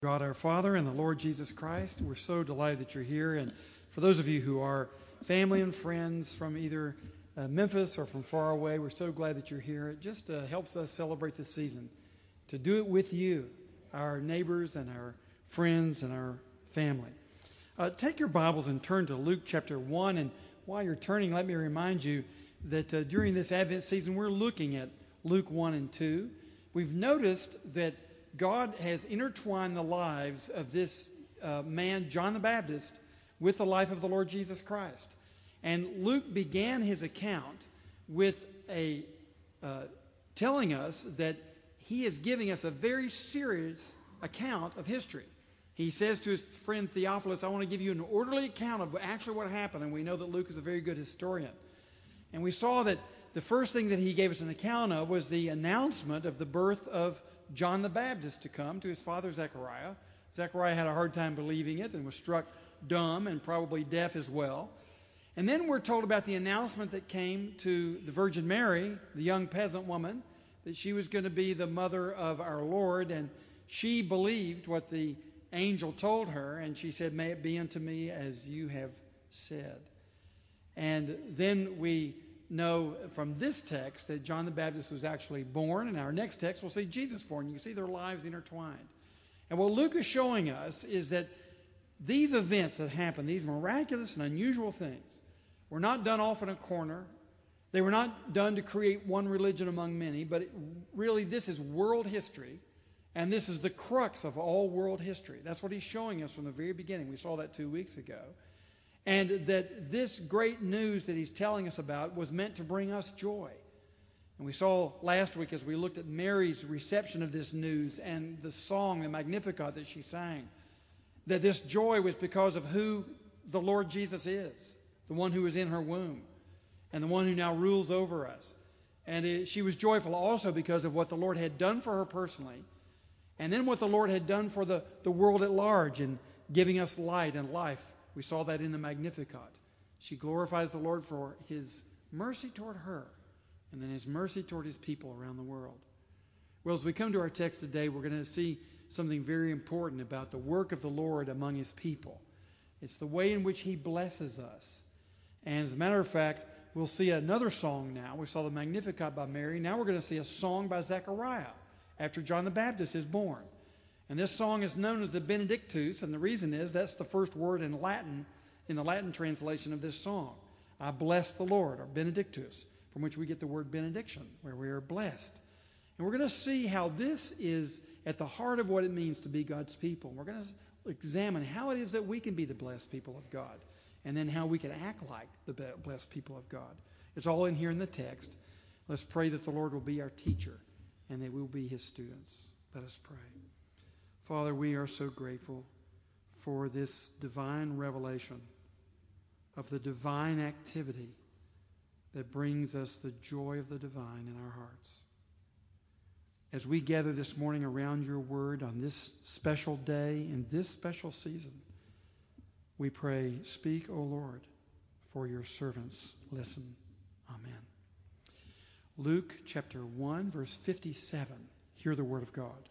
God our Father and the Lord Jesus Christ, we're so delighted that you're here. And for those of you who are family and friends from either Memphis or from far away, we're so glad that you're here. It just helps us celebrate this season, to do it with you, our neighbors and our friends and our family. Take your Bibles and turn to Luke chapter 1. And while you're turning, let me remind you that during this Advent season, we're looking at Luke 1 and 2. We've noticed that God has intertwined the lives of this man, John the Baptist, with the life of the Lord Jesus Christ. And Luke began his account with telling us that he is giving us a very serious account of history. He says to his friend Theophilus, I want to give you an orderly account of actually what happened. And we know that Luke is a very good historian. And we saw that the first thing that he gave us an account of was the announcement of the birth of John the Baptist to come to his father Zechariah. Zechariah had a hard time believing it and was struck dumb and probably deaf as well. And then we're told about the announcement that came to the Virgin Mary, the young peasant woman, that she was going to be the mother of our Lord. And she believed what the angel told her, and she said, may it be unto me as you have said. And then we know from this text that John the Baptist was actually born. In our next text, we'll see Jesus born. You can see their lives intertwined. And what Luke is showing us is that these events that happen, these miraculous and unusual things, were not done off in a corner. They were not done to create one religion among many, but really this is world history, and this is the crux of all world history. That's what he's showing us from the very beginning. We saw that 2 weeks ago. And that this great news that he's telling us about was meant to bring us joy. And we saw last week as we looked at Mary's reception of this news and the song, the Magnificat that she sang, that this joy was because of who the Lord Jesus is, the one who is in her womb and the one who now rules over us. And she was joyful also because of what the Lord had done for her personally, and then what the Lord had done for the world at large in giving us light and life. We saw that in the Magnificat. She glorifies the Lord for his mercy toward her and then his mercy toward his people around the world. Well, as we come to our text today, we're going to see something very important about the work of the Lord among his people. It's the way in which he blesses us. And as a matter of fact, we'll see another song now. We saw the Magnificat by Mary. Now we're going to see a song by Zechariah after John the Baptist is born. And this song is known as the Benedictus, and the reason is that's the first word in Latin, in the Latin translation of this song. I bless the Lord, or Benedictus, from which we get the word benediction, where we are blessed. And we're going to see how this is at the heart of what it means to be God's people. We're going to examine how it is that we can be the blessed people of God, and then how we can act like the blessed people of God. It's all in here in the text. Let's pray that the Lord will be our teacher, and that we will be his students. Let us pray. Father, we are so grateful for this divine revelation of the divine activity that brings us the joy of the divine in our hearts. As we gather this morning around your word on this special day in this special season, we pray, speak, O Lord, for your servants listen. Amen. Luke chapter 1, verse 57. Hear the word of God.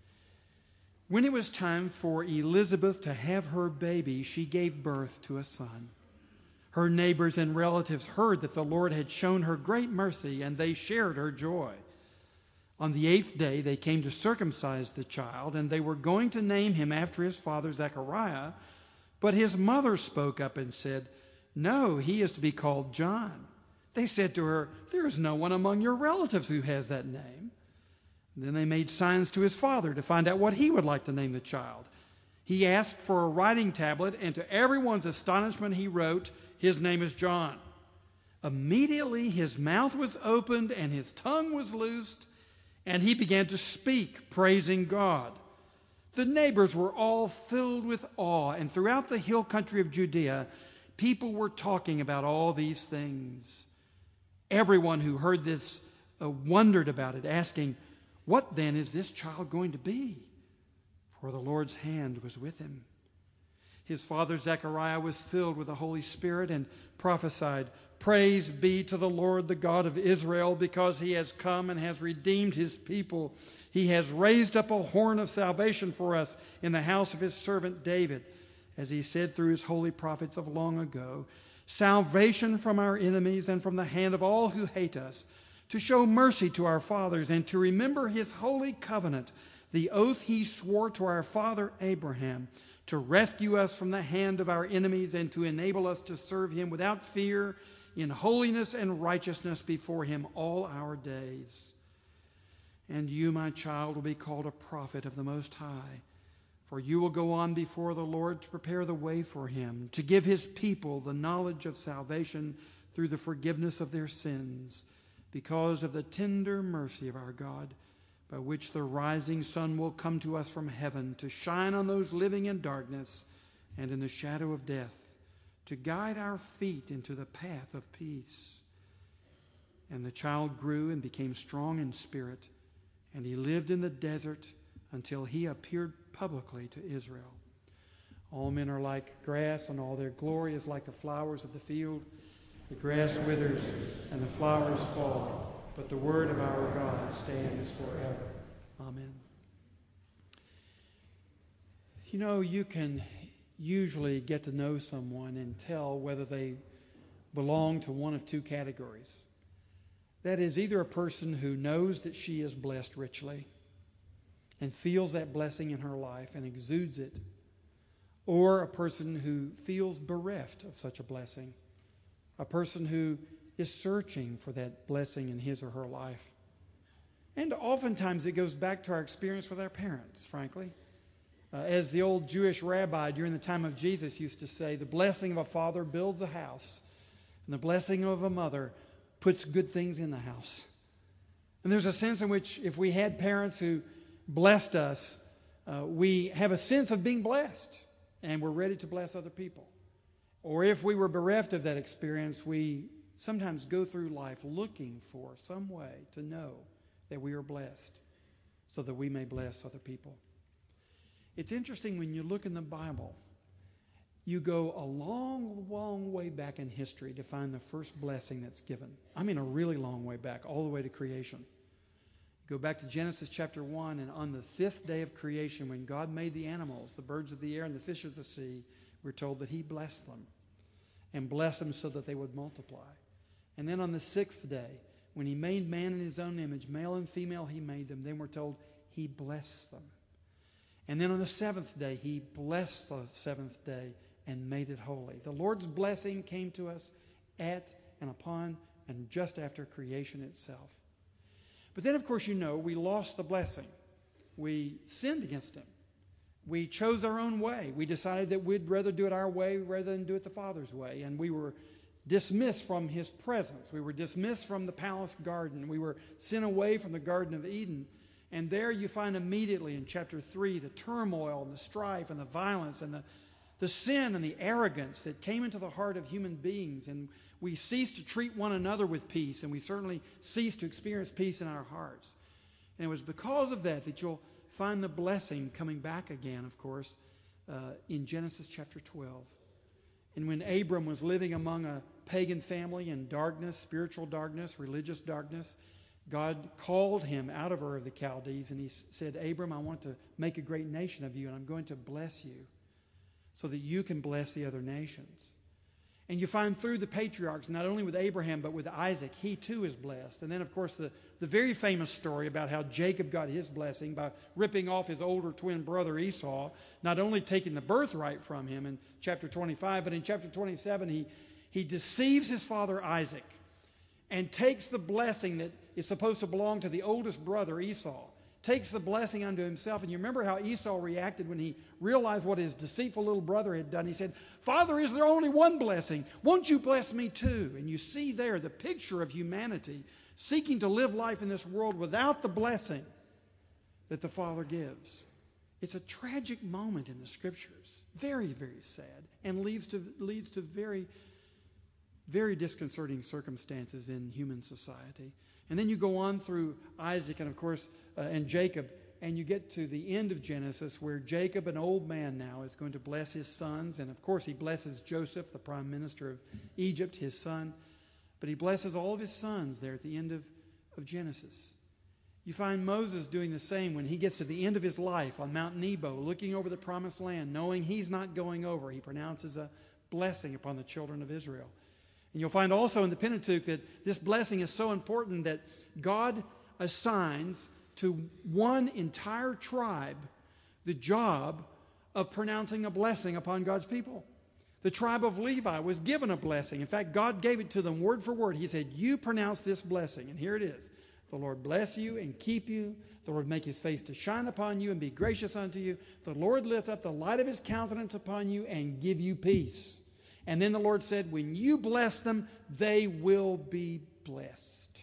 When it was time for Elizabeth to have her baby, she gave birth to a son. Her neighbors and relatives heard that the Lord had shown her great mercy, and they shared her joy. On the 8th day, they came to circumcise the child, and they were going to name him after his father Zechariah. But his mother spoke up and said, no, he is to be called John. They said to her, there is no one among your relatives who has that name. Then they made signs to his father to find out what he would like to name the child. He asked for a writing tablet, and to everyone's astonishment he wrote, his name is John. Immediately his mouth was opened and his tongue was loosed, and he began to speak, praising God. The neighbors were all filled with awe, and throughout the hill country of Judea, people were talking about all these things. Everyone who heard this wondered about it, asking, what then is this child going to be? For the Lord's hand was with him. His father Zechariah was filled with the Holy Spirit and prophesied, Praise be to the Lord, the God of Israel, because he has come and has redeemed his people. He has raised up a horn of salvation for us in the house of his servant David, as he said through his holy prophets of long ago, salvation from our enemies and from the hand of all who hate us, to show mercy to our fathers and to remember his holy covenant, the oath he swore to our father Abraham, to rescue us from the hand of our enemies and to enable us to serve him without fear, in holiness and righteousness before him all our days. And you, my child, will be called a prophet of the Most High, for you will go on before the Lord to prepare the way for him, to give his people the knowledge of salvation through the forgiveness of their sins, because of the tender mercy of our God, by which the rising sun will come to us from heaven, to shine on those living in darkness and in the shadow of death, to guide our feet into the path of peace. And the child grew and became strong in spirit, and he lived in the desert until he appeared publicly to Israel. All men are like grass, and all their glory is like the flowers of the field. The grass withers and the flowers fall, but the word of our God stands forever. Amen. You know, you can usually get to know someone and tell whether they belong to one of two categories. That is, either a person who knows that she is blessed richly and feels that blessing in her life and exudes it, or a person who feels bereft of such a blessing, a person who is searching for that blessing in his or her life. And oftentimes it goes back to our experience with our parents, frankly. As the old Jewish rabbi during the time of Jesus used to say, the blessing of a father builds a house, and the blessing of a mother puts good things in the house. And there's a sense in which if we had parents who blessed us, we have a sense of being blessed, and we're ready to bless other people. Or if we were bereft of that experience, we sometimes go through life looking for some way to know that we are blessed so that we may bless other people. It's interesting when you look in the Bible, you go a long, long way back in history to find the first blessing that's given. I mean a really long way back, all the way to creation. Go back to Genesis chapter 1, and on the fifth day of creation, when God made the animals, the birds of the air and the fish of the sea, we're told that he blessed them and blessed them so that they would multiply. And then on the sixth day, when he made man in his own image, male and female he made them, then we're told he blessed them. And then on the seventh day, he blessed the seventh day and made it holy. The Lord's blessing came to us at and upon and just after creation itself. But then, of course, you know, we lost the blessing. We sinned against him. We chose our own way. We decided that we'd rather do it our way rather than do it the Father's way. And we were dismissed from his presence. We were dismissed from the palace garden. We were sent away from the Garden of Eden. And there you find immediately in chapter 3 the turmoil and the strife and the violence and the sin and the arrogance that came into the heart of human beings. And we ceased to treat one another with peace, and we certainly ceased to experience peace in our hearts. And it was because of that that you'll find the blessing coming back again, of course, in Genesis chapter 12. And when Abram was living among a pagan family in darkness, spiritual darkness, religious darkness, God called him out of Ur of the Chaldees, and he said, Abram, I want to make a great nation of you, and I'm going to bless you so that you can bless the other nations. And you find through the patriarchs, not only with Abraham, but with Isaac, he too is blessed. And then, of course, the very famous story about how Jacob got his blessing by ripping off his older twin brother Esau, not only taking the birthright from him in chapter 25, but in chapter 27, he deceives his father Isaac and takes the blessing that is supposed to belong to the oldest brother Esau, takes the blessing unto himself. And you remember how Esau reacted when he realized what his deceitful little brother had done. He said, Father, is there only one blessing? Won't you bless me too? And you see there the picture of humanity seeking to live life in this world without the blessing that the Father gives. It's a tragic moment in the Scriptures. Very, very sad, and leads to very, very disconcerting circumstances in human society. And then you go on through Isaac and, of course, and Jacob, and you get to the end of Genesis where Jacob, an old man now, is going to bless his sons. And, of course, he blesses Joseph, the prime minister of Egypt, his son. But he blesses all of his sons there at the end of Genesis. You find Moses doing the same when he gets to the end of his life on Mount Nebo, looking over the promised land, knowing he's not going over. He pronounces a blessing upon the children of Israel. And you'll find also in the Pentateuch that this blessing is so important that God assigns to one entire tribe the job of pronouncing a blessing upon God's people. The tribe of Levi was given a blessing. In fact, God gave it to them word for word. He said, you pronounce this blessing. And here it is. The Lord bless you and keep you. The Lord make his face to shine upon you and be gracious unto you. The Lord lift up the light of his countenance upon you and give you peace. And then the Lord said, when you bless them, they will be blessed.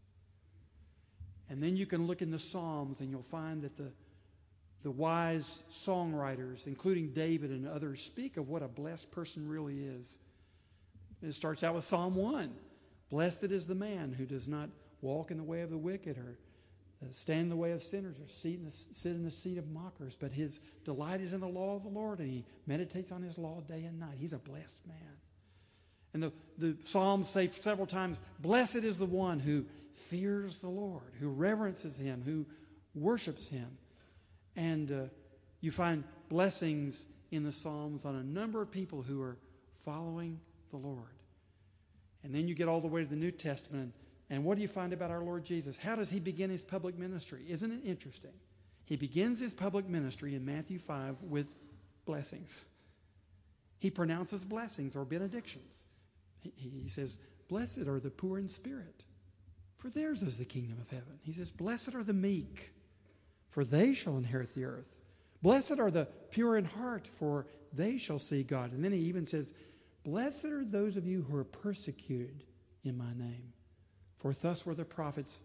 And then you can look in the Psalms and you'll find that the wise songwriters, including David and others, speak of what a blessed person really is. It starts out with Psalm 1. Blessed is the man who does not walk in the way of the wicked, or stand in the way of sinners, or sit in the seat of mockers. But his delight is in the law of the Lord, and he meditates on his law day and night. He's a blessed man. And the Psalms say several times, blessed is the one who fears the Lord, who reverences him, who worships him. And you find blessings in the Psalms on a number of people who are following the Lord. And then you get all the way to the New Testament. And what do you find about our Lord Jesus? How does he begin his public ministry? Isn't it interesting? He begins his public ministry in Matthew 5 with blessings. He pronounces blessings or benedictions. He says, blessed are the poor in spirit, for theirs is the kingdom of heaven. He says, blessed are the meek, for they shall inherit the earth. Blessed are the pure in heart, for they shall see God. And then he even says, blessed are those of you who are persecuted in my name, for thus were the prophets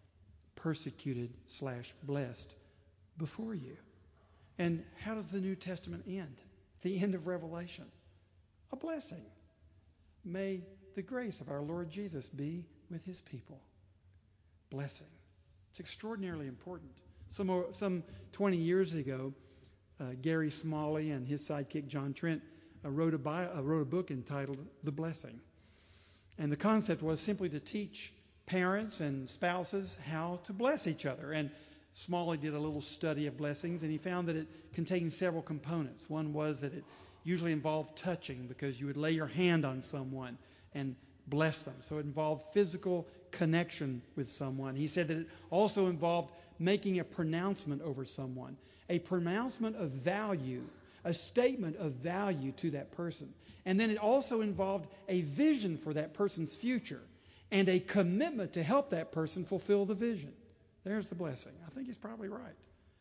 persecuted/blessed before you. And how does the New Testament end? The end of Revelation. A blessing. May the grace of our Lord Jesus be with his people. Blessing. It's extraordinarily important. Some 20 years ago, Gary Smalley and his sidekick John Trent wrote a book entitled The Blessing. And the concept was simply to teach parents and spouses how to bless each other. And Smalley did a little study of blessings, and he found that it contained several components. One was that it usually involved touching, because you would lay your hand on someone and bless them. So it involved physical connection with someone. He said that it also involved making a pronouncement over someone, a pronouncement of value, a statement of value to that person. And then it also involved a vision for that person's future and a commitment to help that person fulfill the vision. There's the blessing. I think he's probably right.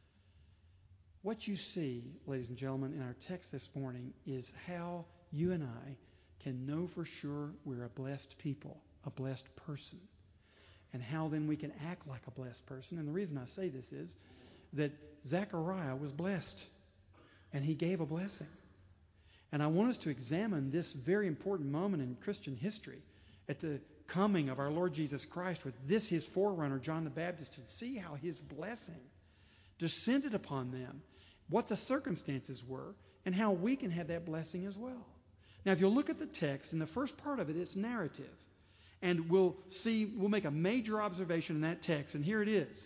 What you see, ladies and gentlemen, in our text this morning is how you and I can know for sure we're a blessed people, a blessed person, and how then we can act like a blessed person. And the reason I say this is that Zechariah was blessed, and he gave a blessing. And I want us to examine this very important moment in Christian history at the coming of our Lord Jesus Christ with this, his forerunner, John the Baptist, and see how his blessing descended upon them, what the circumstances were, and how we can have that blessing as well. Now, if you'll look at the text, in the first part of it, it's narrative. And we'll make a major observation in that text, and here it is.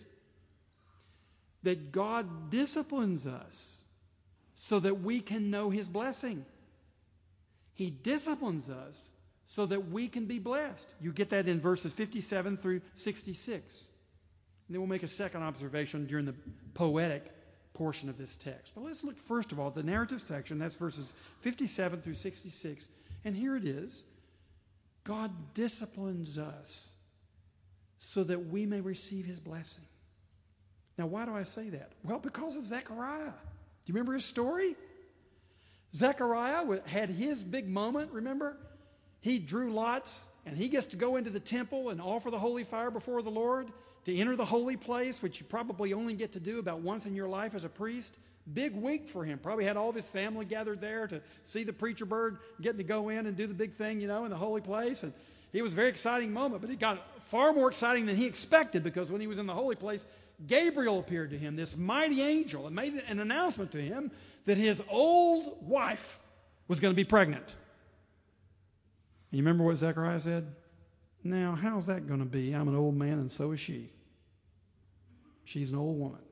That God disciplines us so that we can know his blessing. He disciplines us so that we can be blessed. You get that in verses 57 through 66. And then we'll make a second observation during the poetic portion of this text. But let's look first of all at the narrative section. That's verses 57 through 66. And here it is. God disciplines us so that we may receive his blessing. Now, why do I say that? Well, because of Zechariah. Do you remember his story? Zechariah had his big moment, remember? He drew lots, and he gets to go into the temple and offer the holy fire before the Lord, to enter the holy place, which you probably only get to do about once in your life as a priest. Big week for him. Probably had all of his family gathered there to see the preacher bird getting to go in and do the big thing, in the holy place. And it was a very exciting moment, but it got far more exciting than he expected, because when he was in the holy place, Gabriel appeared to him, this mighty angel, and made an announcement to him that his old wife was going to be pregnant. And you remember what Zechariah said? Now, how's that going to be? I'm an old man and so is she. She's an old woman.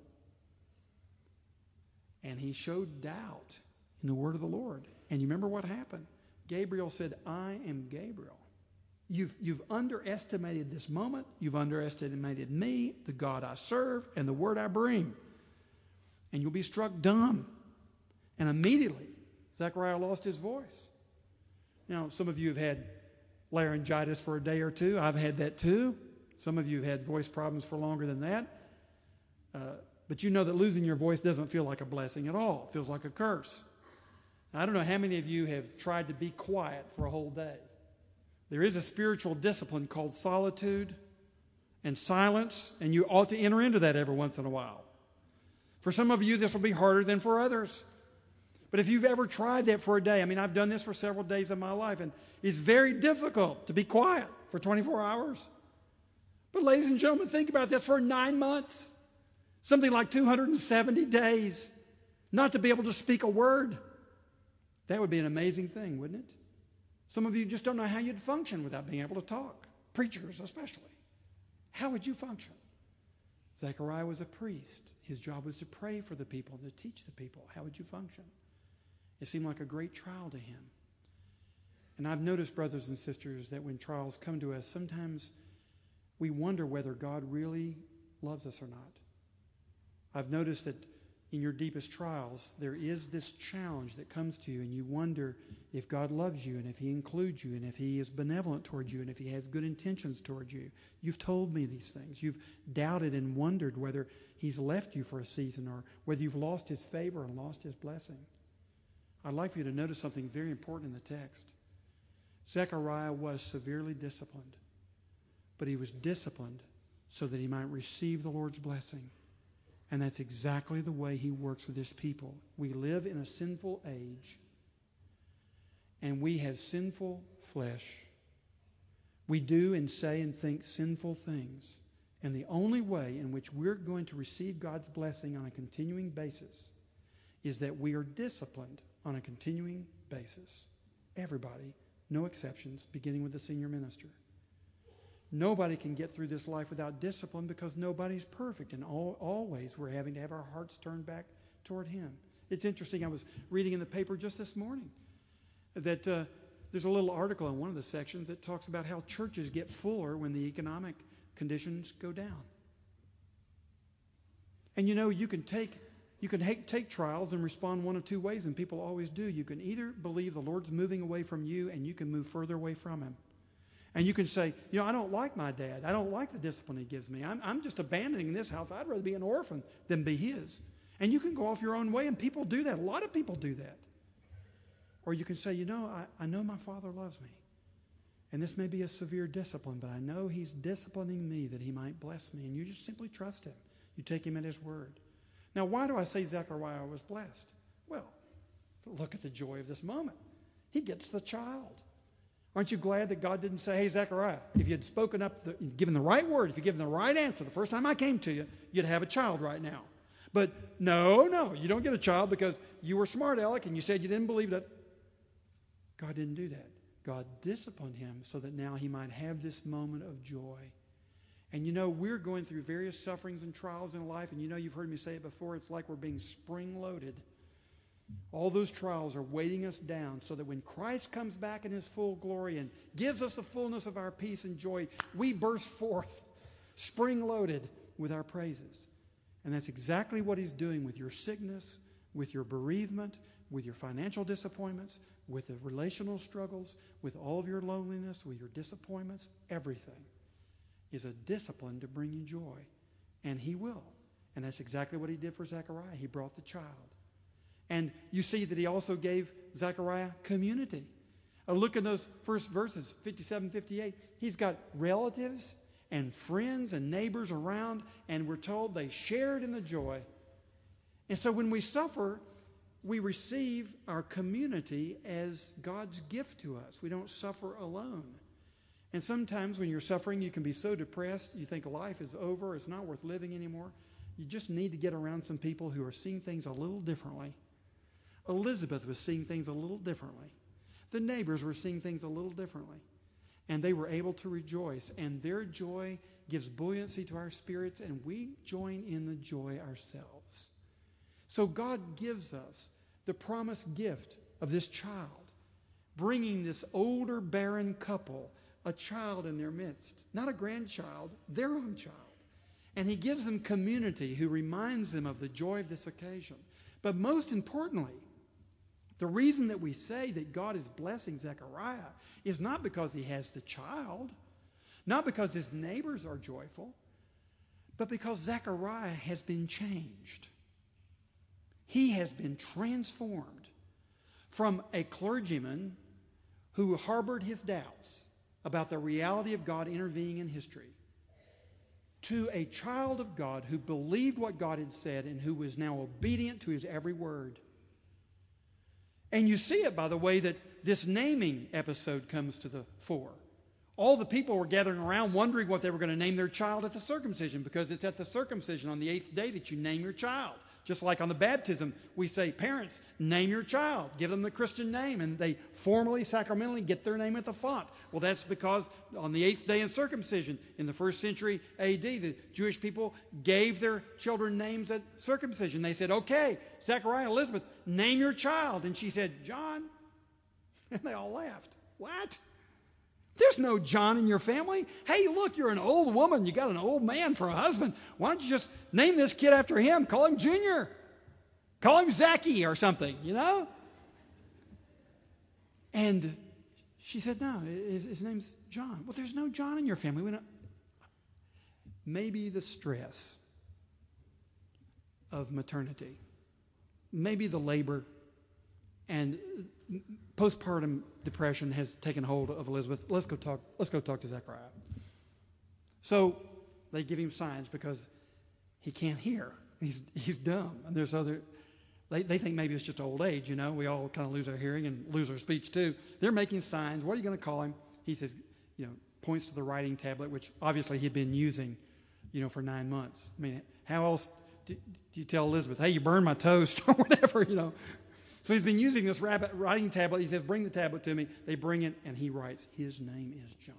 And he showed doubt in the word of the Lord. And you remember what happened? Gabriel said, I am Gabriel. You've underestimated this moment. You've underestimated me, the God I serve, and the word I bring. And you'll be struck dumb. And immediately, Zechariah lost his voice. Now, some of you have had laryngitis for a day or two. I've had that too. Some of you have had voice problems for longer than that. But you know that losing your voice doesn't feel like a blessing at all. It feels like a curse. I don't know how many of you have tried to be quiet for a whole day. There is a spiritual discipline called solitude and silence, and you ought to enter into that every once in a while. For some of you, this will be harder than for others. But if you've ever tried that for a day, I've done this for several days of my life, and it's very difficult to be quiet for 24 hours. But ladies and gentlemen, think about this for 9 months. Something like 270 days, not to be able to speak a word. That would be an amazing thing, wouldn't it? Some of you just don't know how you'd function without being able to talk. Preachers especially. How would you function? Zechariah was a priest. His job was to pray for the people and to teach the people. How would you function? It seemed like a great trial to him. And I've noticed, brothers and sisters, that when trials come to us, sometimes we wonder whether God really loves us or not. I've noticed that in your deepest trials, there is this challenge that comes to you, and you wonder if God loves you, and if He includes you, and if He is benevolent towards you, and if He has good intentions towards you. You've told me these things. You've doubted and wondered whether He's left you for a season or whether you've lost His favor and lost His blessing. I'd like for you to notice something very important in the text. Zechariah was severely disciplined, but he was disciplined so that he might receive the Lord's blessing. And that's exactly the way He works with His people. We live in a sinful age, and we have sinful flesh. We do and say and think sinful things. And the only way in which we're going to receive God's blessing on a continuing basis is that we are disciplined on a continuing basis. Everybody, no exceptions, beginning with the senior minister. Nobody can get through this life without discipline because nobody's perfect. And always we're having to have our hearts turned back toward Him. It's interesting. I was reading in the paper just this morning that there's a little article in one of the sections that talks about how churches get fuller when the economic conditions go down. And you can take trials and respond one of two ways, and people always do. You can either believe the Lord's moving away from you and you can move further away from Him. And you can say, I don't like my dad. I don't like the discipline he gives me. I'm just abandoning this house. I'd rather be an orphan than be his. And you can go off your own way, and people do that. A lot of people do that. Or you can say, I know my Father loves me. And this may be a severe discipline, but I know He's disciplining me that He might bless me. And you just simply trust Him. You take Him at His word. Now, why do I say Zechariah was blessed? Well, look at the joy of this moment. He gets the child. Aren't you glad that God didn't say, hey, Zechariah, if you'd spoken up, given the right word, if you'd given the right answer the first time I came to you, you'd have a child right now. But no, you don't get a child because you were smart, Alec, and you said you didn't believe it. God didn't do that. God disciplined him so that now he might have this moment of joy. And we're going through various sufferings and trials in life, and you've heard me say it before, it's like we're being spring-loaded. All those trials are weighting us down so that when Christ comes back in His full glory and gives us the fullness of our peace and joy, we burst forth, spring-loaded with our praises. And that's exactly what He's doing with your sickness, with your bereavement, with your financial disappointments, with the relational struggles, with all of your loneliness, with your disappointments. Everything is a discipline to bring you joy. And He will. And that's exactly what He did for Zechariah. He brought the child. And you see that He also gave Zechariah community. Look in those first verses, 57, 58. He's got relatives and friends and neighbors around, and we're told they shared in the joy. And so when we suffer, we receive our community as God's gift to us. We don't suffer alone. And sometimes when you're suffering, you can be so depressed, you think life is over, it's not worth living anymore. You just need to get around some people who are seeing things a little differently. Elizabeth was seeing things a little differently. The neighbors were seeing things a little differently. And they were able to rejoice. And their joy gives buoyancy to our spirits, and we join in the joy ourselves. So God gives us the promised gift of this child, bringing this older barren couple a child in their midst. Not a grandchild, their own child. And he gives them community who reminds them of the joy of this occasion. But most importantly, the reason that we say that God is blessing Zechariah is not because he has the child, not because his neighbors are joyful, but because Zechariah has been changed. He has been transformed from a clergyman who harbored his doubts about the reality of God intervening in history to a child of God who believed what God had said and who was now obedient to his every word. And you see it by the way that this naming episode comes to the fore. All the people were gathering around wondering what they were going to name their child at the circumcision, because it's at the circumcision on the 8th day that you name your child. Just like on the baptism, we say, parents, name your child. Give them the Christian name. And they formally, sacramentally get their name at the font. Well, that's because on the 8th day in circumcision, in the 1st century A.D., the Jewish people gave their children names at circumcision. They said, okay, Zechariah, Elizabeth, name your child. And she said, John. And they all laughed. What? There's no John in your family. Hey, look, you're an old woman. You got an old man for a husband. Why don't you just name this kid after him? Call him Junior. Call him Zachy or something, you know? And she said, no, his name's John. Well, there's no John in your family. We don't. Maybe the stress of maternity. Maybe the labor and postpartum depression has taken hold of Elizabeth. Let's go talk to Zechariah. So they give him signs because he can't hear. He's dumb. And there's other. They think maybe it's just old age. You know, we all kind of lose our hearing and lose our speech too. They're making signs. What are you going to call him? He says, points to the writing tablet, which obviously he'd been using, for 9 months. I mean, how else do you tell Elizabeth, hey, you burned my toast or whatever, So he's been using this writing tablet. He says, bring the tablet to me. They bring it, and he writes, his name is John.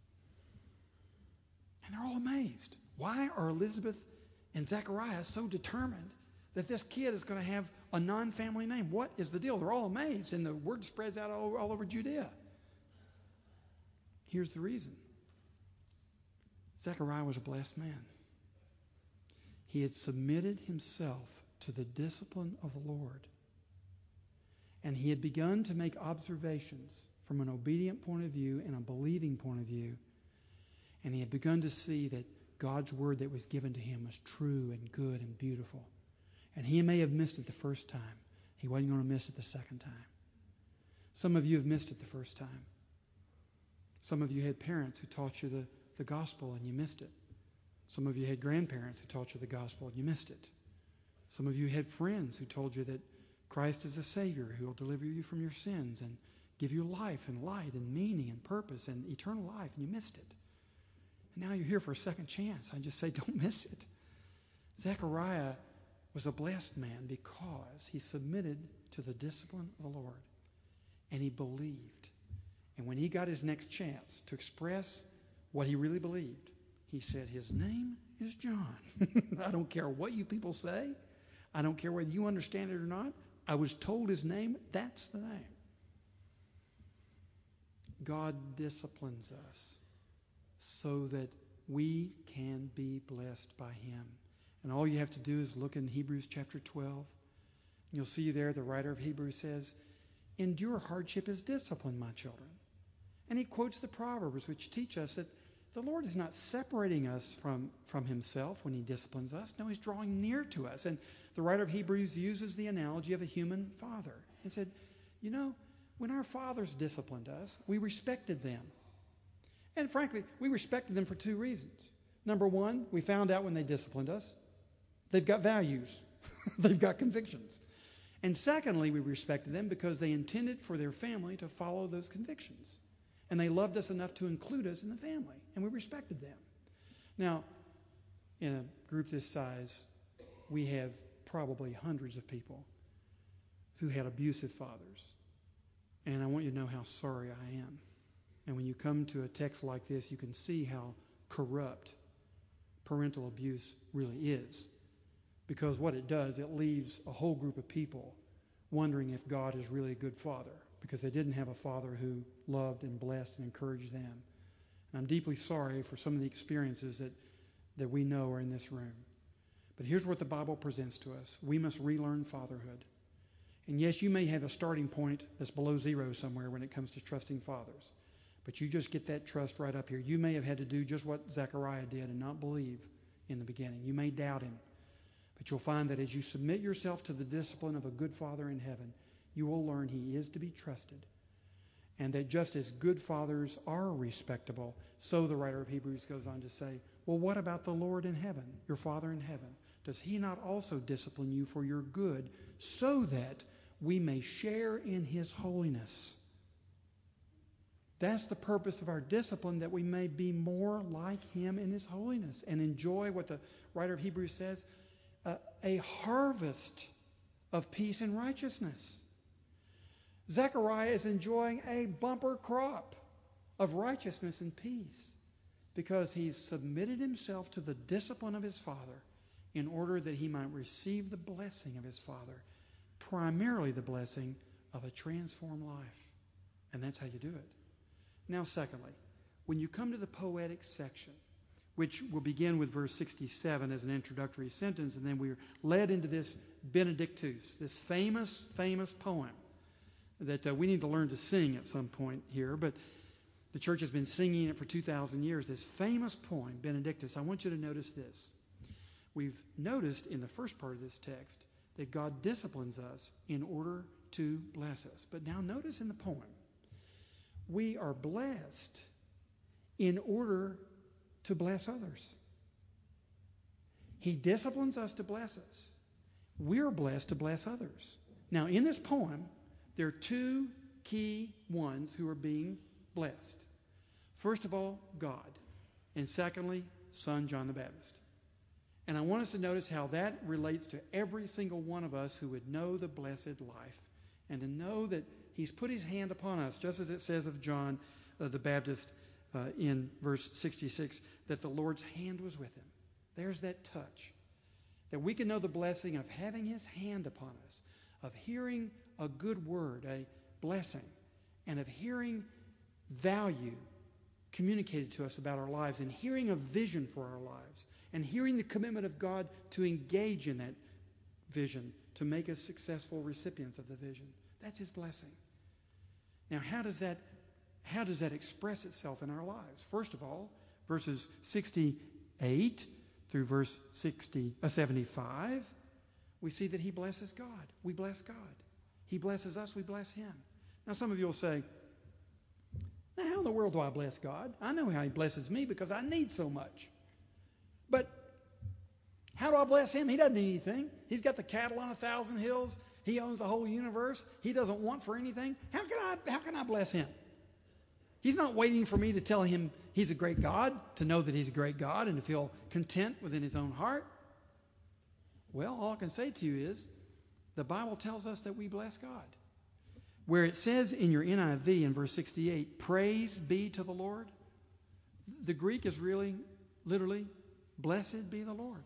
And they're all amazed. Why are Elizabeth and Zechariah so determined that this kid is going to have a non-family name? What is the deal? They're all amazed, and the word spreads out all over Judea. Here's the reason. Zechariah was a blessed man. He had submitted himself to the discipline of the Lord. And he had begun to make observations from an obedient point of view and a believing point of view. And he had begun to see that God's word that was given to him was true and good and beautiful. And he may have missed it the first time. He wasn't going to miss it the second time. Some of you have missed it the first time. Some of you had parents who taught you the gospel and you missed it. Some of you had grandparents who taught you the gospel and you missed it. Some of you had friends who told you that Christ is a Savior who will deliver you from your sins and give you life and light and meaning and purpose and eternal life, and you missed it. And now you're here for a second chance. I just say, don't miss it. Zechariah was a blessed man because he submitted to the discipline of the Lord, and he believed. And when he got his next chance to express what he really believed, he said, his name is John. I don't care what you people say. I don't care whether you understand it or not. I was told his name. That's the name. God disciplines us so that we can be blessed by him. And all you have to do is look in Hebrews chapter 12. And you'll see there the writer of Hebrews says, endure hardship as discipline, my children. And he quotes the Proverbs, which teach us that the Lord is not separating us from himself when he disciplines us. No, he's drawing near to us. And the writer of Hebrews uses the analogy of a human father. He said, when our fathers disciplined us, we respected them. And frankly, we respected them for two reasons. Number one, we found out when they disciplined us, they've got values. They've got convictions. And secondly, we respected them because they intended for their family to follow those convictions. And they loved us enough to include us in the family. And we respected them. Now, in a group this size, we have probably hundreds of people who had abusive fathers. And I want you to know how sorry I am. And when you come to a text like this, you can see how corrupt parental abuse really is. Because what it does, it leaves a whole group of people wondering if God is really a good father, because they didn't have a father who loved and blessed and encouraged them. And I'm deeply sorry for some of the experiences that we know are in this room. But here's what the Bible presents to us. We must relearn fatherhood. And yes, you may have a starting point that's below zero somewhere when it comes to trusting fathers. But you just get that trust right up here. You may have had to do just what Zechariah did and not believe in the beginning. You may doubt him. But you'll find that as you submit yourself to the discipline of a good father in heaven, you will learn he is to be trusted. And that just as good fathers are respectable, so the writer of Hebrews goes on to say, well, what about the Lord in heaven, your Father in heaven? Does he not also discipline you for your good, so that we may share in his holiness? That's the purpose of our discipline, that we may be more like him in his holiness and enjoy what the writer of Hebrews says, a harvest of peace and righteousness. Zechariah is enjoying a bumper crop of righteousness and peace because he's submitted himself to the discipline of his father in order that he might receive the blessing of his father, primarily the blessing of a transformed life. And that's how you do it. Now, secondly, when you come to the poetic section, which will begin with verse 67 as an introductory sentence, and then we're led into this Benedictus, this famous poem that we need to learn to sing at some point here, but the church has been singing it for 2,000 years, this famous poem, Benedictus. I want you to notice this. We've noticed in the first part of this text that God disciplines us in order to bless us. But now notice in the poem, we are blessed in order to bless others. He disciplines us to bless us. We're blessed to bless others. Now, in this poem, there are two key ones who are being blessed. First of all, God. And secondly, Son John the Baptist. And I want us to notice how that relates to every single one of us who would know the blessed life and to know that he's put his hand upon us, just as it says of John the Baptist in verse 66, that the Lord's hand was with him. There's that touch. That we can know the blessing of having his hand upon us, of hearing a good word, a blessing, and of hearing value communicated to us about our lives, and hearing a vision for our lives, and hearing the commitment of God to engage in that vision, to make us successful recipients of the vision. That's his blessing. Now, how does that express itself in our lives? First of all, verses 68 through verse 75, we see that he blesses God. We bless God. He blesses us, we bless him. Now, some of you will say, now how in the world do I bless God? I know how he blesses me because I need so much. But how do I bless him? He doesn't need anything. He's got the cattle on 1,000 hills. He owns the whole universe. He doesn't want for anything. How can I bless him? He's not waiting for me to tell him he's a great God, to know that he's a great God and to feel content within his own heart. Well, all I can say to you is the Bible tells us that we bless God. Where it says in your NIV in verse 68, praise be to the Lord, the Greek is really, literally, blessed be the Lord.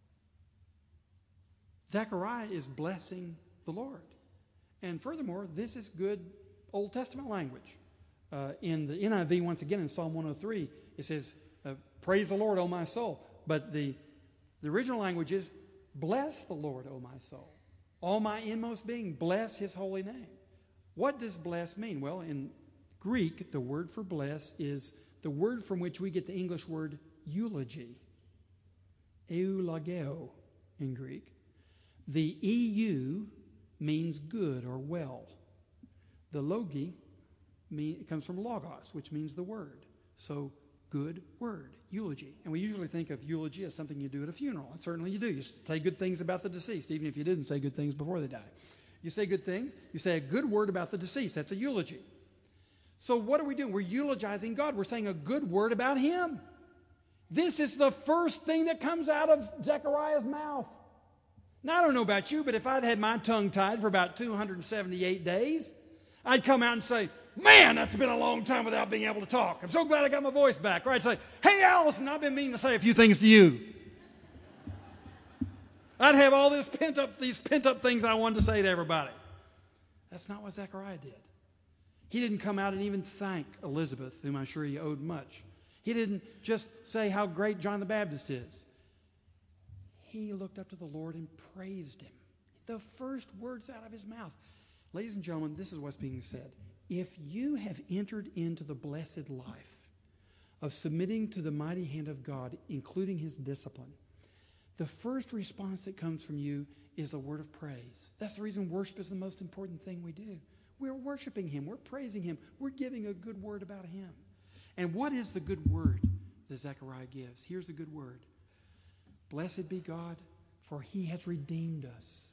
Zechariah is blessing the Lord. And furthermore, this is good Old Testament language. In the NIV, once again, in Psalm 103, it says, praise the Lord, O my soul. But the original language is, bless the Lord, O my soul. All my inmost being, bless his holy name. What does bless mean? Well, in Greek, the word for bless is the word from which we get the English word eulogy. Eulogeo in Greek. The EU means good or well. The logi it comes from logos, which means the word. So, good word, eulogy. And we usually think of eulogy as something you do at a funeral. And certainly you do. You say good things about the deceased, even if you didn't say good things before they die. You say good things. You say a good word about the deceased. That's a eulogy. So what are we doing? We're eulogizing God. We're saying a good word about him. This is the first thing that comes out of Zechariah's mouth. Now, I don't know about you, but if I'd had my tongue tied for about 278 days, I'd come out and say, man, that's been a long time without being able to talk. I'm so glad I got my voice back. Right? Say, hey, Allison, I've been meaning to say a few things to you. I'd have all these pent up things I wanted to say to everybody. That's not what Zechariah did. He didn't come out and even thank Elizabeth, whom I'm sure he owed much. He didn't just say how great John the Baptist is. He looked up to the Lord and praised him. The first words out of his mouth. Ladies and gentlemen, this is what's being said. If you have entered into the blessed life of submitting to the mighty hand of God, including his discipline, the first response that comes from you is a word of praise. That's the reason worship is the most important thing we do. We're worshiping him. We're praising him. We're giving a good word about him. And what is the good word that Zechariah gives? Here's the good word. Blessed be God, for he has redeemed us.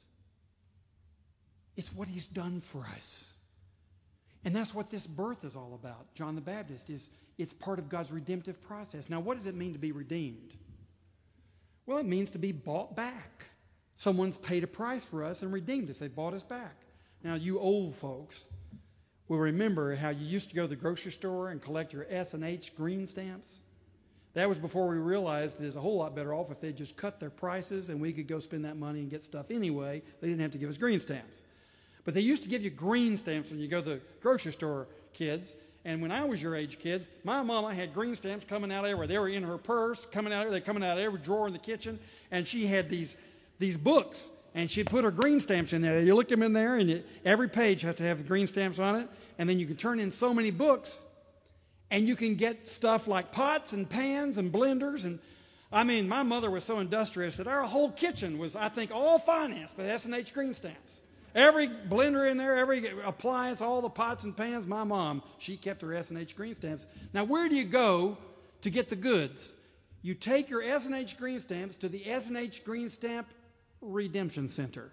It's what he's done for us. And that's what this birth is all about. John the Baptist it's part of God's redemptive process. Now, what does it mean to be redeemed? Well, it means to be bought back. Someone's paid a price for us and redeemed us. They bought us back. Now, you old folks will remember how you used to go to the grocery store and collect your S&H green stamps. That was before we realized that it's a whole lot better off if they just cut their prices and we could go spend that money and get stuff anyway. They didn't have to give us green stamps. But they used to give you green stamps when you go to the grocery store, kids. And when I was your age, kids, my mama had green stamps coming out everywhere. They were in her purse, coming out of every drawer in the kitchen. And she had these books, and she'd put her green stamps in there. You look them in there, and every page has to have green stamps on it. And then you can turn in so many books, and you can get stuff like pots and pans and blenders. And I mean, my mother was so industrious that our whole kitchen was, I think, all financed by S&H green stamps. Every blender in there, every appliance, all the pots and pans, my mom, she kept her S&H green stamps. Now, where do you go to get the goods? You take your S&H green stamps to the S&H Green Stamp Redemption Center.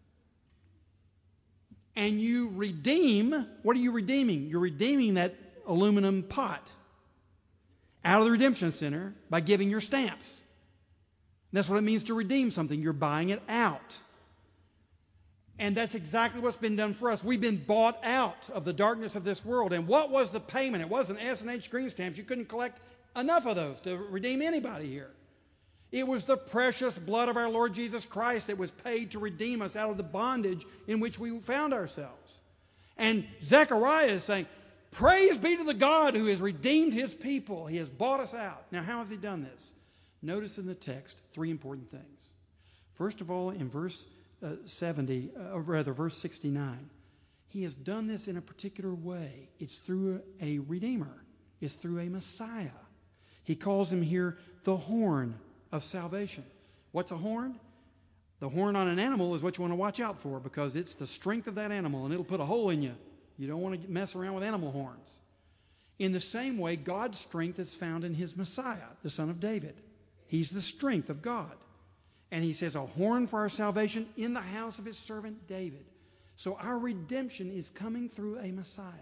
And you redeem, what are you redeeming? You're redeeming that aluminum pot out of the Redemption Center by giving your stamps. That's what it means to redeem something. You're buying it out. And that's exactly what's been done for us. We've been bought out of the darkness of this world. And what was the payment? It wasn't S&H green stamps. You couldn't collect enough of those to redeem anybody here. It was the precious blood of our Lord Jesus Christ that was paid to redeem us out of the bondage in which we found ourselves. And Zechariah is saying, praise be to the God who has redeemed his people. He has bought us out. Now, how has he done this? Notice in the text three important things. First of all, in verse 69, he has done this in a particular way. It's through a Redeemer. It's through a Messiah. He calls him here the horn of salvation. What's a horn? The horn on an animal is what you want to watch out for because it's the strength of that animal and it'll put a hole in you. You don't want to mess around with animal horns. In the same way, God's strength is found in his Messiah, the Son of David. He's the strength of God. And he says, a horn for our salvation in the house of his servant David. So our redemption is coming through a Messiah.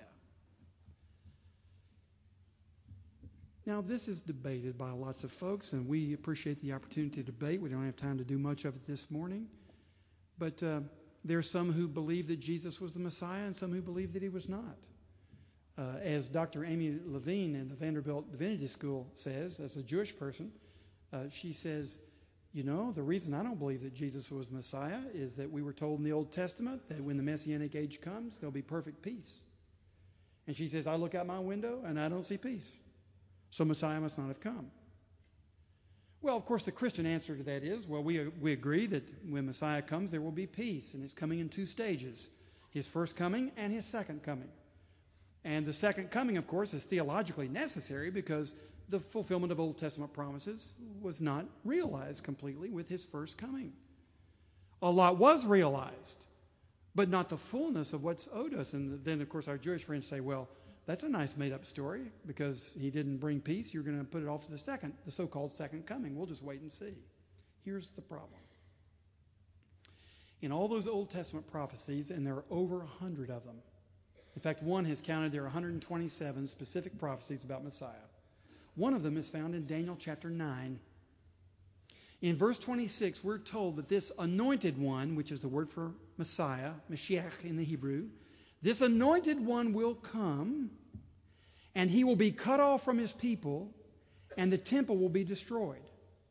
Now, this is debated by lots of folks, and we appreciate the opportunity to debate. We don't have time to do much of it this morning. But there are some who believe that Jesus was the Messiah and some who believe that he was not. As Dr. Amy Levine in the Vanderbilt Divinity School says, as a Jewish person, she says, you know, the reason I don't believe that Jesus was the Messiah is that we were told in the Old Testament that when the Messianic age comes, there'll be perfect peace. And she says, I look out my window and I don't see peace. So Messiah must not have come. Well, of course, the Christian answer to that is, well, we agree that when Messiah comes, there will be peace. And it's coming in two stages, his first coming and his second coming. And the second coming, of course, is theologically necessary because the fulfillment of Old Testament promises was not realized completely with his first coming. A lot was realized, but not the fullness of what's owed us. And then, of course, our Jewish friends say, well, that's a nice made-up story because he didn't bring peace. You're going to put it off to the so-called second coming. We'll just wait and see. Here's the problem. In all those Old Testament prophecies, and there are over 100 of them. In fact, one has counted there are 127 specific prophecies about Messiah. One of them is found in Daniel chapter 9. In verse 26, we're told that this anointed one, which is the word for Messiah, Mashiach in the Hebrew, This anointed one will come, and he will be cut off from his people, and the temple will be destroyed.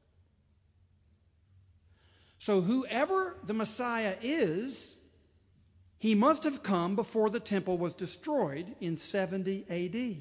So whoever the Messiah is, he must have come before the temple was destroyed in 70 AD.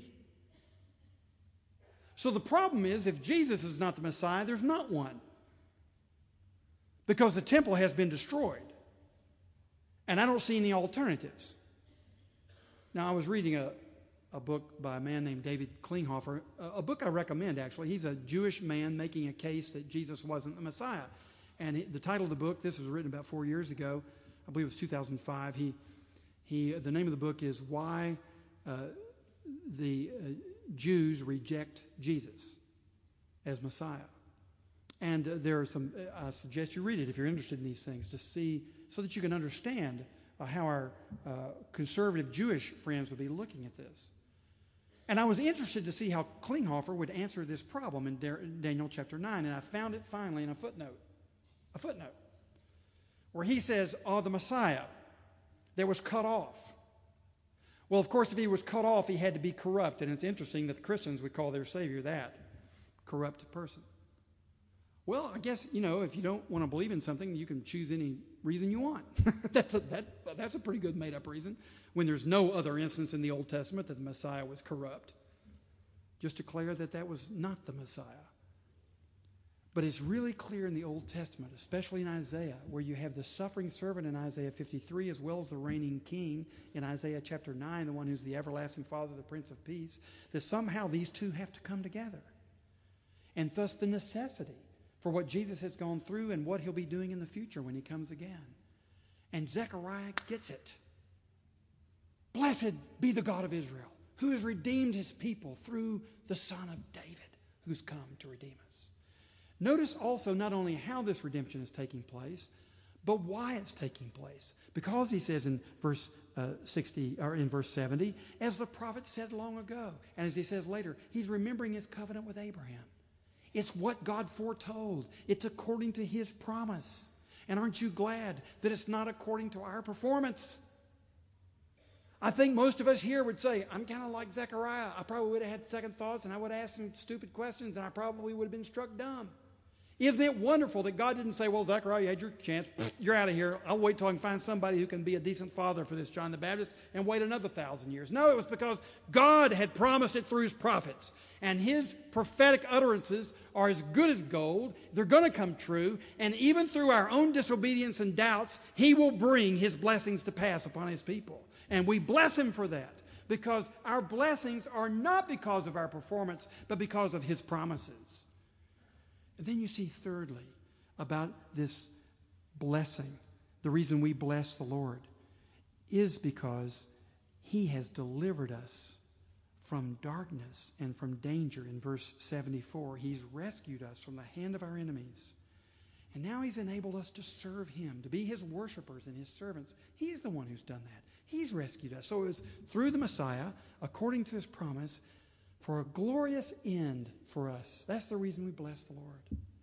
So the problem is, if Jesus is not the Messiah, there's not one. Because the temple has been destroyed. And I don't see any alternatives. Now, I was reading a book by a man named David Klinghoffer, a book I recommend, actually. He's a Jewish man making a case that Jesus wasn't the Messiah. And the title of the book, this was written about 4 years ago, I believe it was 2005. The name of the book is Why the Jews Reject Jesus as Messiah. And there are some, I suggest you read it if you're interested in these things, to see, so that you can understand how our conservative Jewish friends would be looking at this. And I was interested to see how Klinghoffer would answer this problem in Daniel chapter 9, and I found it finally in a footnote, where he says, the Messiah that was cut off. Well, of course, if he was cut off, he had to be corrupt, and it's interesting that the Christians would call their Savior that, corrupt person. Well, I guess, if you don't want to believe in something, you can choose any reason you want. That's a pretty good made-up reason, when there's no other instance in the Old Testament that the Messiah was corrupt. Just declare that was not the Messiah. But it's really clear in the Old Testament, especially in Isaiah, where you have the suffering servant in Isaiah 53, as well as the reigning king in Isaiah chapter 9, the one who's the everlasting Father, the Prince of Peace, that somehow these two have to come together. And thus the necessity for what Jesus has gone through and what he'll be doing in the future when he comes again. And Zechariah gets it. Blessed be the God of Israel, who has redeemed his people through the Son of David, who's come to redeem us. Notice also not only how this redemption is taking place, but why it's taking place. Because he says in verse 60 or in verse 70, as the prophet said long ago, and as he says later, he's remembering his covenant with Abraham. It's what God foretold. It's according to his promise. And aren't you glad that it's not according to our performance? I think most of us here would say, I'm kind of like Zechariah. I probably would have had second thoughts, and I would have asked some stupid questions, and I probably would have been struck dumb. Isn't it wonderful that God didn't say, well, Zechariah, you had your chance. You're out of here. I'll wait till I can find somebody who can be a decent father for this John the Baptist and wait another 1,000 years. No, it was because God had promised it through his prophets. And his prophetic utterances are as good as gold. They're going to come true. And even through our own disobedience and doubts, he will bring his blessings to pass upon his people. And we bless him for that, because our blessings are not because of our performance, but because of his promises. And then you see, thirdly, about this blessing. The reason we bless the Lord is because he has delivered us from darkness and from danger. In verse 74, he's rescued us from the hand of our enemies. And now he's enabled us to serve him, to be his worshipers and his servants. He's the one who's done that. He's rescued us. So it was through the Messiah, according to his promise, for a glorious end for us. That's the reason we bless the Lord.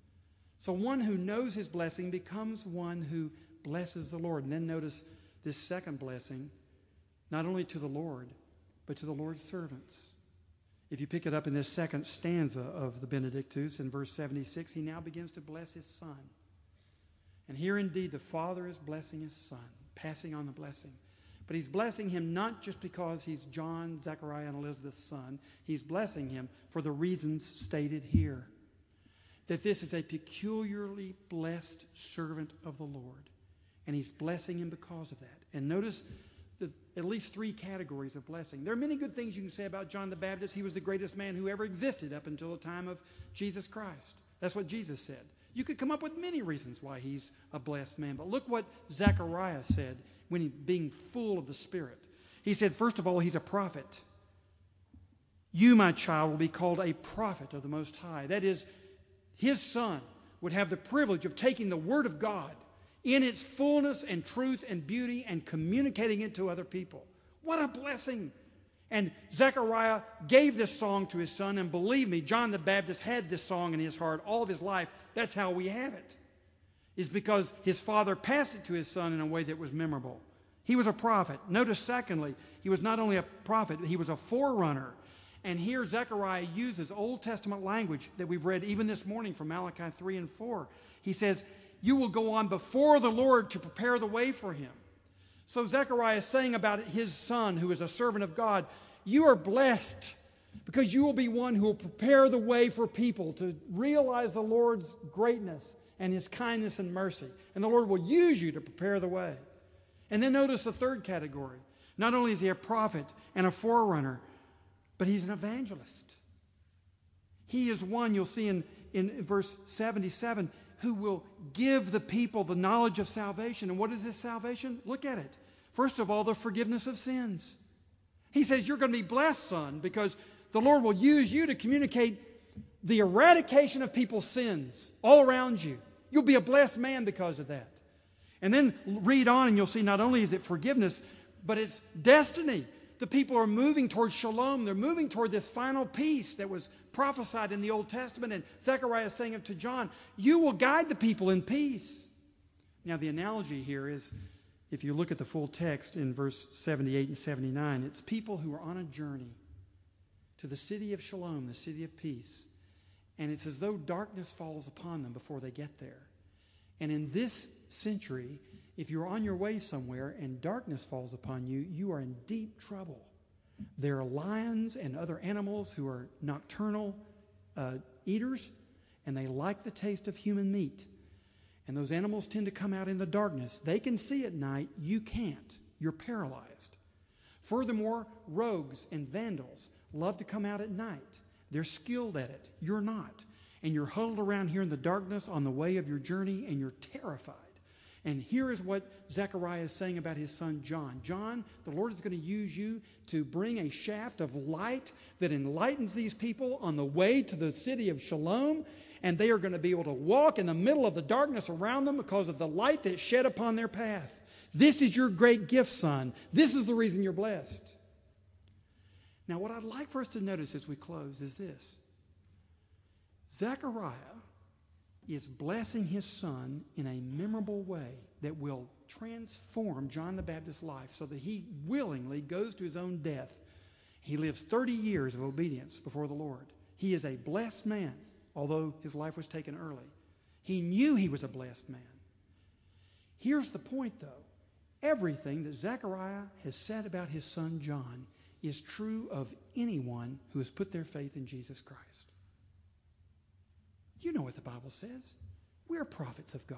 So one who knows his blessing becomes one who blesses the Lord. And then notice this second blessing, not only to the Lord, but to the Lord's servants. If you pick it up in this second stanza of the Benedictus in verse 76, he now begins to bless his Son. And here indeed the Father is blessing his Son, passing on the blessing. But he's blessing him not just because he's John, Zechariah, and Elizabeth's son. He's blessing him for the reasons stated here. That this is a peculiarly blessed servant of the Lord. And he's blessing him because of that. And notice at least three categories of blessing. There are many good things you can say about John the Baptist. He was the greatest man who ever existed up until the time of Jesus Christ. That's what Jesus said. You could come up with many reasons why he's a blessed man. But look what Zechariah said when he being full of the Spirit. He said, first of all, he's a prophet. You, my child, will be called a prophet of the Most High. That is, his son would have the privilege of taking the Word of God in its fullness and truth and beauty and communicating it to other people. What a blessing. And Zechariah gave this song to his son, and believe me, John the Baptist had this song in his heart all of his life. That's how we have it. Is because his father passed it to his son in a way that was memorable. He was a prophet. Notice, secondly, he was not only a prophet, he was a forerunner. And here Zechariah uses Old Testament language that we've read even this morning from Malachi 3 and 4. He says, you will go on before the Lord to prepare the way for him. So Zechariah is saying about his son, who is a servant of God, you are blessed because you will be one who will prepare the way for people to realize the Lord's greatness and his kindness and mercy. And the Lord will use you to prepare the way. And then notice the third category. Not only is he a prophet and a forerunner, but he's an evangelist. He is one, you'll see in verse 77, who will give the people the knowledge of salvation. And what is this salvation? Look at it. First of all, the forgiveness of sins. He says, you're going to be blessed, son, because the Lord will use you to communicate the eradication of people's sins all around you. You'll be a blessed man because of that. And then read on and you'll see not only is it forgiveness, but it's destiny. The people are moving toward shalom. They're moving toward this final peace that was prophesied in the Old Testament. And Zechariah is saying it to John, you will guide the people in peace. Now the analogy here is, if you look at the full text in verse 78 and 79, it's people who are on a journey to the city of shalom, the city of peace. And it's as though darkness falls upon them before they get there. And in this century, if you're on your way somewhere and darkness falls upon you, you are in deep trouble. There are lions and other animals who are nocturnal eaters, and they like the taste of human meat. And those animals tend to come out in the darkness. They can see at night. You can't. You're paralyzed. Furthermore, rogues and vandals love to come out at night. They're skilled at it. You're not. And you're huddled around here in the darkness on the way of your journey, and you're terrified. And here is what Zechariah is saying about his son John. John, the Lord is going to use you to bring a shaft of light that enlightens these people on the way to the city of Shalom. And they are going to be able to walk in the middle of the darkness around them because of the light that's shed upon their path. This is your great gift, son. This is the reason you're blessed. Now, what I'd like for us to notice as we close is this. Zechariah is blessing his son in a memorable way that will transform John the Baptist's life so that he willingly goes to his own death. He lives 30 years of obedience before the Lord. He is a blessed man, although his life was taken early. He knew he was a blessed man. Here's the point, though. Everything that Zechariah has said about his son John is true of anyone who has put their faith in Jesus Christ. You know what the Bible says. We're prophets of God.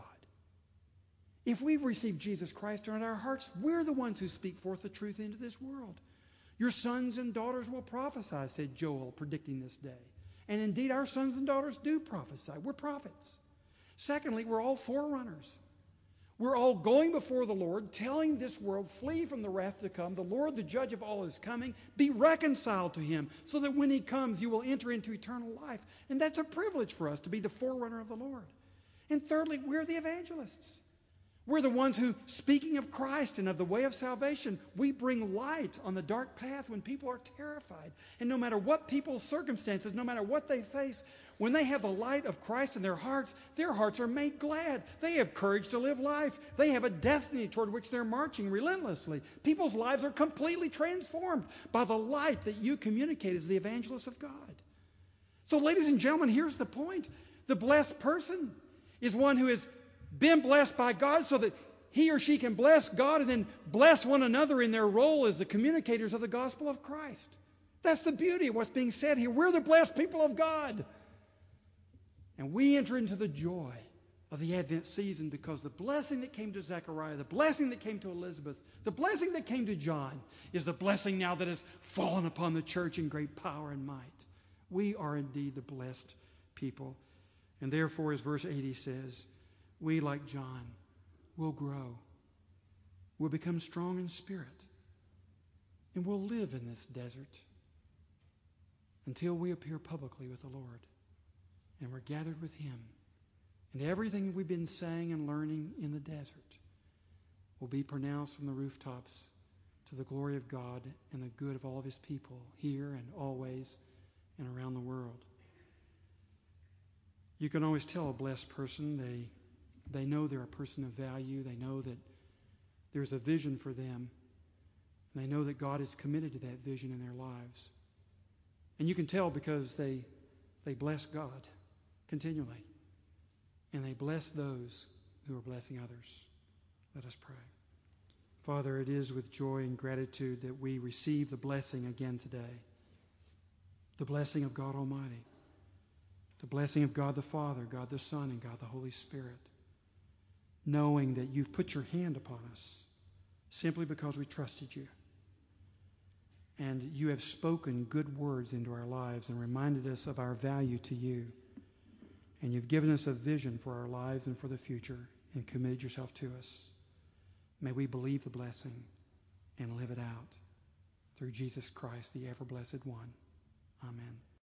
If we've received Jesus Christ in our hearts, we're the ones who speak forth the truth into this world. Your sons and daughters will prophesy, said Joel, predicting this day. And indeed, our sons and daughters do prophesy. We're prophets. Secondly, we're all forerunners. We're all going before the Lord, telling this world, flee from the wrath to come. The Lord, the judge of all, is coming. Be reconciled to him so that when he comes, you will enter into eternal life. And that's a privilege for us to be the forerunner of the Lord. And thirdly, we're the evangelists. We're the ones who, speaking of Christ and of the way of salvation, we bring light on the dark path when people are terrified. And no matter what people's circumstances, no matter what they face, when they have the light of Christ in their hearts are made glad. They have courage to live life. They have a destiny toward which they're marching relentlessly. People's lives are completely transformed by the light that you communicate as the evangelist of God. So, ladies and gentlemen, here's the point. The blessed person is one who has been blessed by God so that he or she can bless God and then bless one another in their role as the communicators of the gospel of Christ. That's the beauty of what's being said here. We're the blessed people of God. And we enter into the joy of the Advent season because the blessing that came to Zechariah, the blessing that came to Elizabeth, the blessing that came to John is the blessing now that has fallen upon the church in great power and might. We are indeed the blessed people. And therefore, as verse 80 says, we, like John, will grow. We'll become strong in spirit. And we'll live in this desert until we appear publicly with the Lord. And we're gathered with him. And everything we've been saying and learning in the desert will be pronounced from the rooftops to the glory of God and the good of all of his people here and always and around the world. You can always tell a blessed person. They know they're a person of value. They know that There's a vision for them. And they know that God is committed to that vision in their lives. And you can tell because they bless God continually. And they bless those who are blessing others. Let us pray. Father, it is with joy and gratitude that we receive the blessing again today. The blessing of God Almighty. The blessing of God the Father, God the Son, and God the Holy Spirit. Knowing that you've put your hand upon us simply because we trusted you. And you have spoken good words into our lives and reminded us of our value to you. And you've given us a vision for our lives and for the future and committed yourself to us. May we believe the blessing and live it out through Jesus Christ, the ever-blessed one. Amen.